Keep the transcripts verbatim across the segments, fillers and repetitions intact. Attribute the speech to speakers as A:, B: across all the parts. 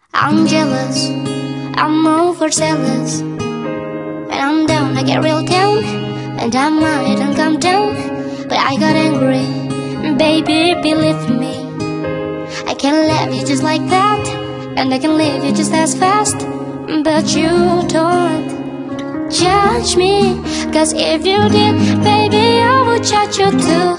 A: I'm jealous, I'm overzealous. When I'm down, I get real down, and I'm mad and calm down. But I got angry, baby, believe me. I can love you just like that, and I can leave you just as fast. But you don't judge me, cause if you did, baby, I would judge you too.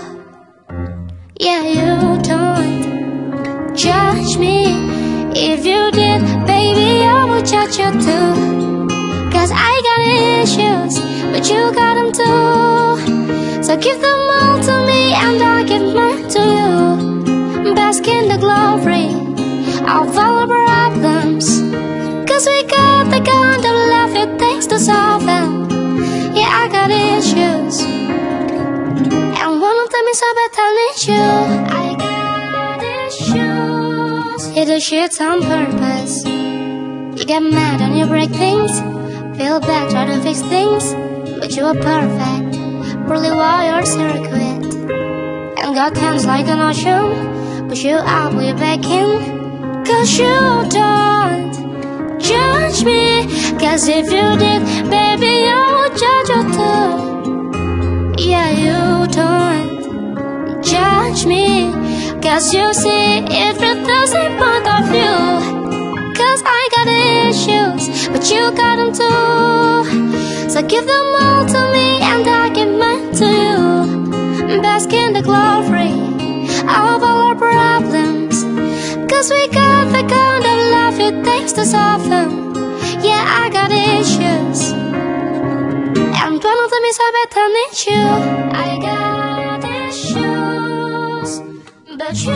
A: Yeah, you don't judge me. If you did, baby, I would judge you too. Cause I got issues, but you got them too. So give them all to me and I'll give mine to you. Bask in the glory of all our problems, cause we got the kind of love it takes to solve them. Yeah, I got issues, and one of them is I bet I need you. I got issues. You do shit on purpose. You get mad and you break things. Feel bad, try to fix things, but you are perfect, poorly wired circuit. And got hands like an ocean, push you up, pull you back in. Cause you don't judge me, cause if you did, baby, I would judge you too. Yeah, you don't judge me, cause you see it from the same point of view. Cause I got issues, but you got them too. So give them all to me and I'll give mine to you. Bask in the glory of all our problems, cause we got the kind of love it takes to solve them. Yeah, I got issues, and one of them is I bet I need you. I got issues, but you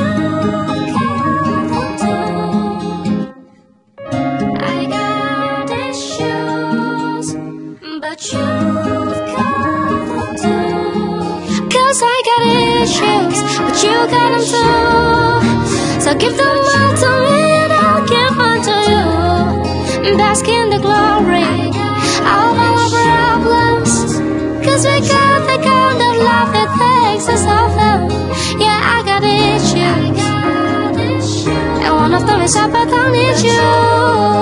A: got them too. I got issues, but you got them too. Cause I got issues, but you got them too. So give them all to me and I'll give mine to you. Bask in the glory of all our problems, cause we got the kind of love that takes us off them. Yeah, I got issues, and one of them is I bet I need you.